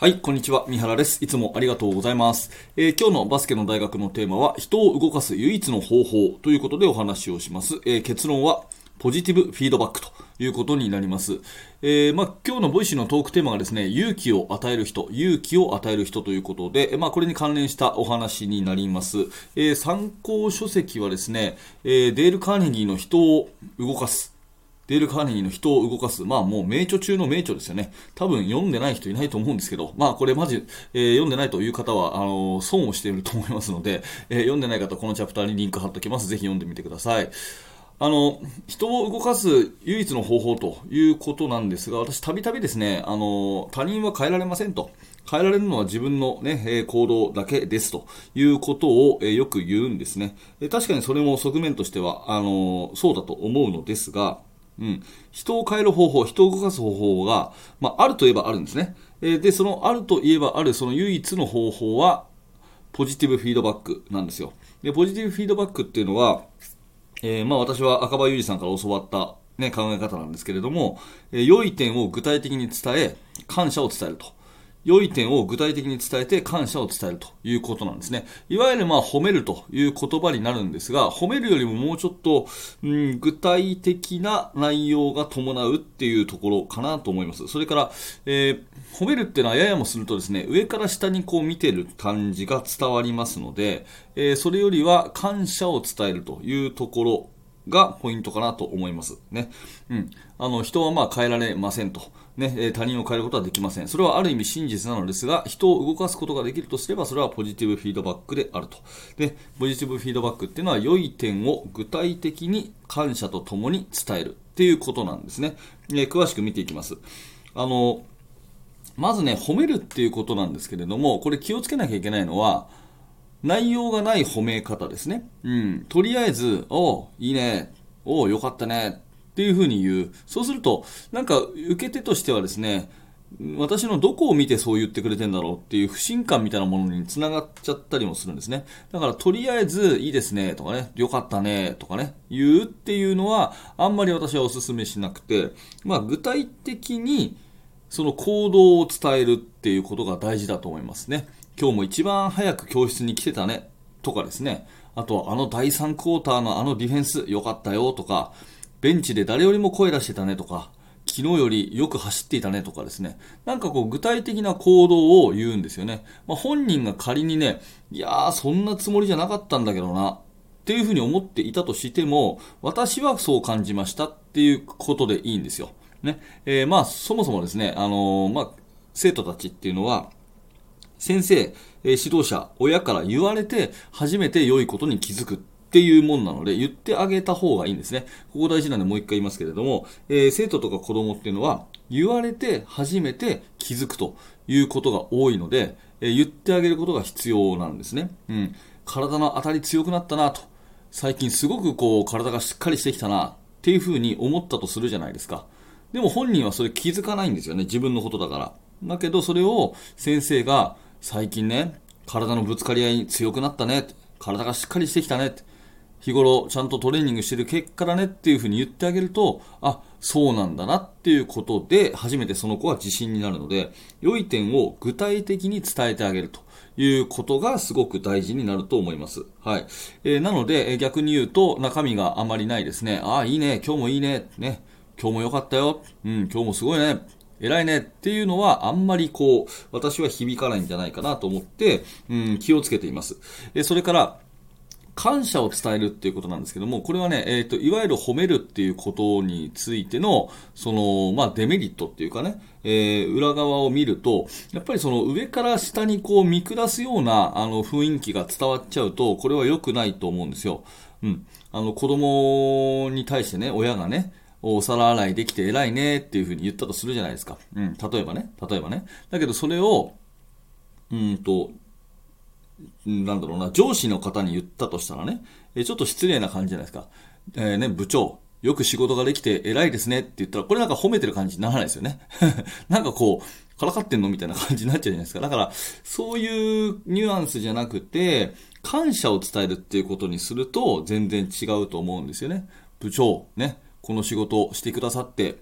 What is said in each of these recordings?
はい、こんにちは。三原です。いつもありがとうございます。今日のバスケの大学のテーマは、人を動かす唯一の方法ということでお話をします。結論は、ポジティブフィードバックということになります。今日のボイシーのトークテーマがですね、勇気を与える人ということで、これに関連したお話になります。参考書籍はですね、デール・カーネギーの人を動かす。デール・カーネギーの人を動かす。もう名著中の名著ですよね。多分読んでない人いないと思うんですけど、これマジ、読んでないという方は、損をしていると思いますので、読んでない方、このチャプターにリンク貼っておきます。ぜひ読んでみてください。人を動かす唯一の方法ということなんですが、私たびたびですね、他人は変えられませんと。変えられるのは自分のね、行動だけですということを、よく言うんですね。確かにそれも側面としては、そうだと思うのですが、人を変える方法、人を動かす方法が、あるといえばあるんですね。で、そのあるといえばある、その唯一の方法は、ポジティブフィードバックなんですよ。で、ポジティブフィードバックっていうのは、私は赤羽裕二さんから教わった、考え方なんですけれども、良い点を具体的に伝え、感謝を伝えると。良い点を具体的に伝えて感謝を伝えるということなんですね。いわゆる褒めるという言葉になるんですが、褒めるよりももうちょっと、具体的な内容が伴うっていうところかなと思います。それから、褒めるっていうのはややもするとですね、上から下にこう見てる感じが伝わりますので、それよりは感謝を伝えるというところがポイントかなと思いますね。人は変えられませんと。他人を変えることはできません。それはある意味真実なのですが、人を動かすことができるとすれば、それはポジティブフィードバックであると。で、ポジティブフィードバックっていうのは、良い点を具体的に感謝とともに伝えるっていうことなんですね。詳しく見ていきます。まずね、褒めるっていうことなんですけれども、これ気をつけなきゃいけないのは、内容がない褒め方ですね。とりあえず、いいね。よかったね。っていうふうに言う。そうすると、受け手としてはですね、私のどこを見てそう言ってくれてんだろうっていう不信感みたいなものにつながっちゃったりもするんですね。だから、とりあえず、いいですね。とかね、よかったね。とかね、言うっていうのは、あんまり私はお勧めしなくて、具体的に、その行動を伝えるっていうことが大事だと思いますね。今日も一番早く教室に来てたね。とかですね。あとは第3クォーターのディフェンス良かったよとか、ベンチで誰よりも声出してたねとか、昨日よりよく走っていたねとかですね。具体的な行動を言うんですよね。本人が仮にね、いやーそんなつもりじゃなかったんだけどな。っていうふうに思っていたとしても、私はそう感じましたっていうことでいいんですよ。ね。そもそもですね、生徒たちっていうのは、先生、指導者、親から言われて初めて良いことに気づくっていうもんなので、言ってあげた方がいいんですね。ここ大事なんでもう一回言いますけれども、生徒とか子供っていうのは言われて初めて気づくということが多いので、言ってあげることが必要なんですね。体の当たり強くなったなと。最近すごく体がしっかりしてきたなっていうふうに思ったとするじゃないですか。でも本人はそれ気づかないんですよね。自分のことだから。だけどそれを先生が最近ね、体のぶつかり合いに強くなったね。体がしっかりしてきたね。日頃ちゃんとトレーニングしてる結果だねっていうふうに言ってあげると、そうなんだなっていうことで初めてその子は自信になるので、良い点を具体的に伝えてあげるということがすごく大事になると思います。はい。なので、逆に言うと中身があまりないですね。いいね。今日もいいね。ね。今日も良かったよ。今日もすごいね。偉いねっていうのはあんまり私は響かないんじゃないかなと思って、気をつけています。それから、感謝を伝えるっていうことなんですけども、これはね、いわゆる褒めるっていうことについての、デメリットっていうかね、裏側を見ると、やっぱりその上から下に見下すような、雰囲気が伝わっちゃうと、これは良くないと思うんですよ。子供に対してね、親がね、お皿洗いできて偉いねっていうふうに言ったとするじゃないですか。例えばね。だけどそれを、上司の方に言ったとしたらね、ちょっと失礼な感じじゃないですか。部長、よく仕事ができて偉いですねって言ったら、これ褒めてる感じにならないですよね。からかってんのみたいな感じになっちゃうじゃないですか。だから、そういうニュアンスじゃなくて、感謝を伝えるっていうことにすると、全然違うと思うんですよね。部長、ね、この仕事をしてくださって、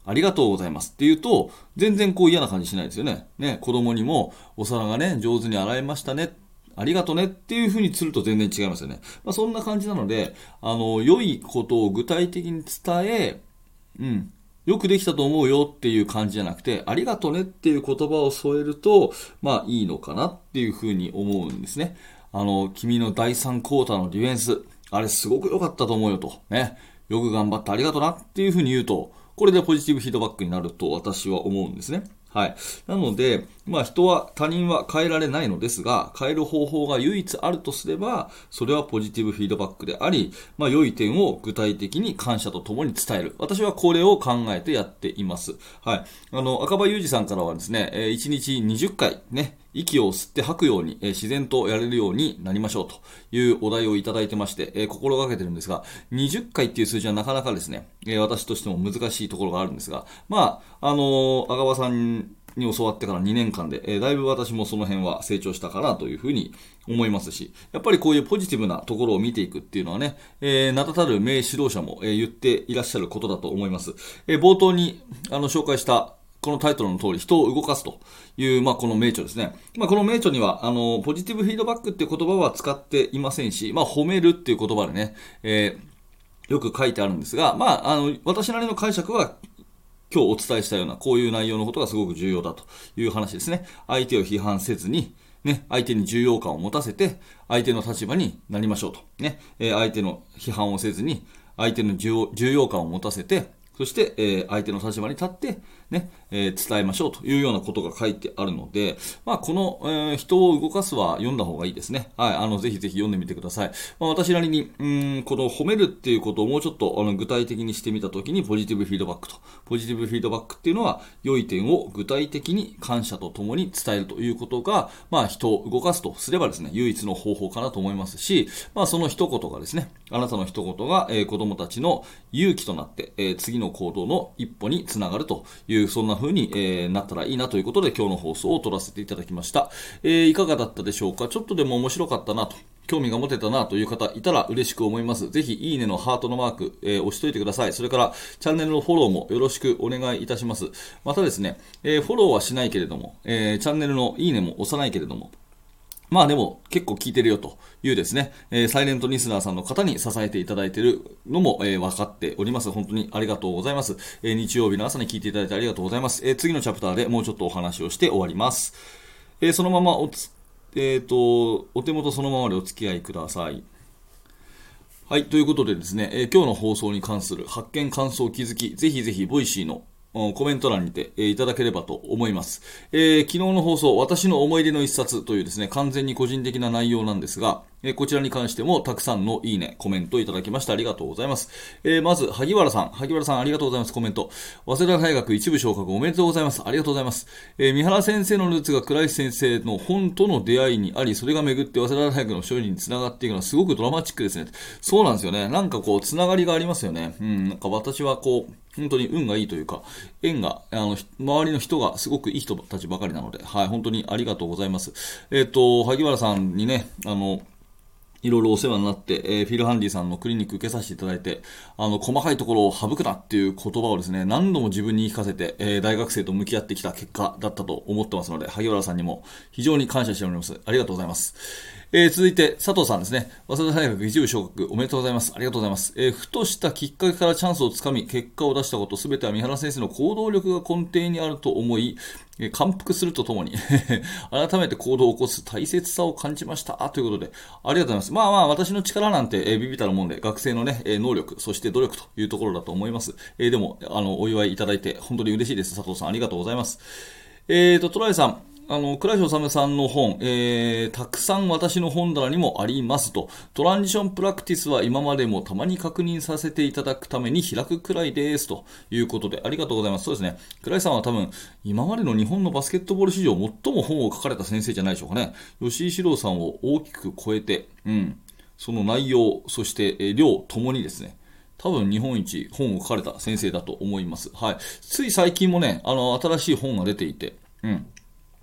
ありがとうございますって言うと、全然こう嫌な感じしないですよね。ね、子供にも、お皿がね、上手に洗えましたね。ありがとねっていう風にすると全然違いますよね。そんな感じなので、良いことを具体的に伝え、よくできたと思うよっていう感じじゃなくて、ありがとねっていう言葉を添えると、いいのかなっていう風に思うんですね。君の第3クォーターのディフェンス、あれすごく良かったと思うよと。ね。よく頑張ってありがとなっていう風に言うと、これでポジティブフィードバックになると私は思うんですね。はい。なので、他人は変えられないのですが、変える方法が唯一あるとすれば、それはポジティブフィードバックであり、良い点を具体的に感謝とともに伝える。私はこれを考えてやっています。はい。赤羽裕二さんからはですね、1日20回ね、息を吸って吐くように、自然とやれるようになりましょうというお題をいただいてまして、心がけてるんですが、20回っていう数字はなかなかですね、私としても難しいところがあるんですが、赤羽さんに教わってから2年間で、だいぶ私もその辺は成長したかなというふうに思いますし、やっぱりこういうポジティブなところを見ていくっていうのはね、名だたる名指導者も、言っていらっしゃることだと思います。冒頭に紹介したこのタイトルの通り、人を動かすという、この名著ですね。この名著には、ポジティブフィードバックっていう言葉は使っていませんし、褒めるっていう言葉でね、よく書いてあるんですが、私なりの解釈は、今日お伝えしたような、こういう内容のことがすごく重要だという話ですね。相手を批判せずに、ね、相手に重要感を持たせて、相手の立場になりましょうと。ね、相手の批判をせずに、相手の重要感を持たせて、そして、相手の立場に立って、ね、伝えましょうというようなことが書いてあるので、この、人を動かすは読んだ方がいいですね。はい、ぜひぜひ読んでみてください。私なりに、この褒めるっていうことをもうちょっと具体的にしてみたときに、ポジティブフィードバックと。ポジティブフィードバックっていうのは、良い点を具体的に感謝とともに伝えるということが、人を動かすとすればですね、唯一の方法かなと思いますし、その一言がですね、あなたの一言が、子供たちの勇気となって、次の行動の一歩につながるという、そんな風に、なったらいいなということで今日の放送を撮らせていただきました。いかがだったでしょうか。ちょっとでも面白かったなと、興味が持てたなという方いたら嬉しく思います。ぜひいいねのハートのマーク、押しといてください。それからチャンネルのフォローもよろしくお願いいたします。またですね、フォローはしないけれども、チャンネルのいいねも押さないけれども、でも結構聞いてるよというですね、サイレントリスナーさんの方に支えていただいているのも、分かっております。本当にありがとうございます。日曜日の朝に聞いていただいてありがとうございます。次のチャプターでもうちょっとお話をして終わります。そのままお手元そのままでお付き合いください。はい、ということでですね、今日の放送に関する発見、感想、気づき、ぜひぜひボイシーのコメント欄にて、いただければと思います。昨日の放送、私の思い出の一冊というですね、完全に個人的な内容なんですが、こちらに関してもたくさんのいいね、コメントいただきましてありがとうございます。まず、萩原さんありがとうございます。コメント。早稲田大学一部昇格おめでとうございます。ありがとうございます。三原先生のルーツが倉石先生の本との出会いにあり、それが巡って早稲田大学の勝利につながっていくのはすごくドラマチックですね。そうなんですよね。なんかこう、つながりがありますよね。なんか私はこう、本当に運がいいというか、縁が、周りの人がすごくいい人たちばかりなので、はい、本当にありがとうございます。萩原さんにね、いろいろお世話になって、フィルハンディさんのクリニック受けさせていただいて、細かいところを省くなっていう言葉をですね、何度も自分に言い聞かせて、大学生と向き合ってきた結果だったと思ってますので、萩原さんにも非常に感謝しております。ありがとうございます。続いて、佐藤さんですね。早稲田大学一部昇格おめでとうございます。ありがとうございます。ふとしたきっかけからチャンスをつかみ、結果を出したこと、すべては三原先生の行動力が根底にあると思い、感服するとともに改めて行動を起こす大切さを感じました。ということで、ありがとうございます。私の力なんて、ビビたるもんで、学生のね、能力、そして努力というところだと思います。でも、お祝いいただいて、本当に嬉しいです。佐藤さん、ありがとうございます。トライさん、倉石治さんの本、たくさん私の本棚にもありますと、トランジションプラクティスは今までもたまに確認させていただくために開くくらいですということで、ありがとうございます。そうですね。倉石さんは多分、今までの日本のバスケットボール史上最も本を書かれた先生じゃないでしょうかね。吉井史郎さんを大きく超えて、その内容、そして、量ともにですね、多分日本一本を書かれた先生だと思います。はい。つい最近もね、新しい本が出ていて、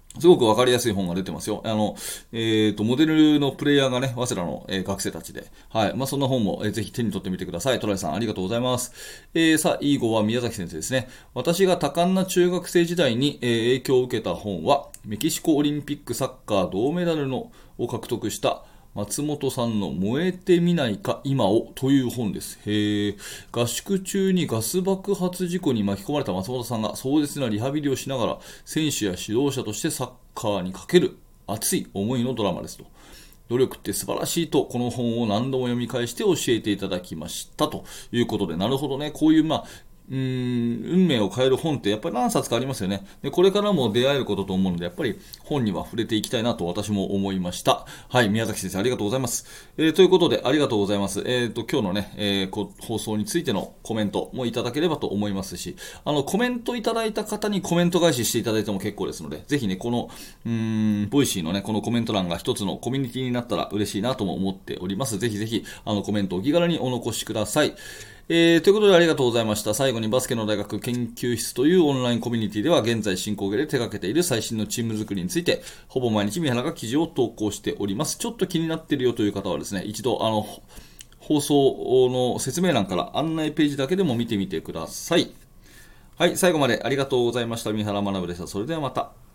すごくわかりやすい本が出てますよ。モデルのプレイヤーがね、早稲田の、学生たちで。はい。まあ、そんな本も、ぜひ手に取ってみてください。トライさん、ありがとうございます。さあ、いい号は宮崎先生ですね。私が多感な中学生時代に、影響を受けた本は、メキシコオリンピックサッカー銅メダルのを獲得した松本さんの燃えてみないか今をという本です。合宿中にガス爆発事故に巻き込まれた松本さんが壮絶なリハビリをしながら選手や指導者としてサッカーにかける熱い思いのドラマですと。努力って素晴らしいと、この本を何度も読み返して教えていただきましたということで、なるほどね、こういう、運命を変える本ってやっぱり何冊かありますよね。で、これからも出会えることと思うので、やっぱり本には触れていきたいなと私も思いました。はい、宮崎先生ありがとうございます。ということでありがとうございます。今日のね、放送についてのコメントもいただければと思いますし、コメントいただいた方にコメント返ししていただいても結構ですので、ぜひね、この、ボイシーのね、このコメント欄が一つのコミュニティになったら嬉しいなとも思っております。ぜひぜひ、コメントをお気軽にお残しください。ということでありがとうございました。最後にバスケの大学研究室というオンラインコミュニティでは現在進行形で手掛けている最新のチーム作りについてほぼ毎日三原が記事を投稿しております。ちょっと気になっているよという方はですね、一度放送の説明欄から案内ページだけでも見てみてください。はい、最後までありがとうございました。三原学でした。それではまた。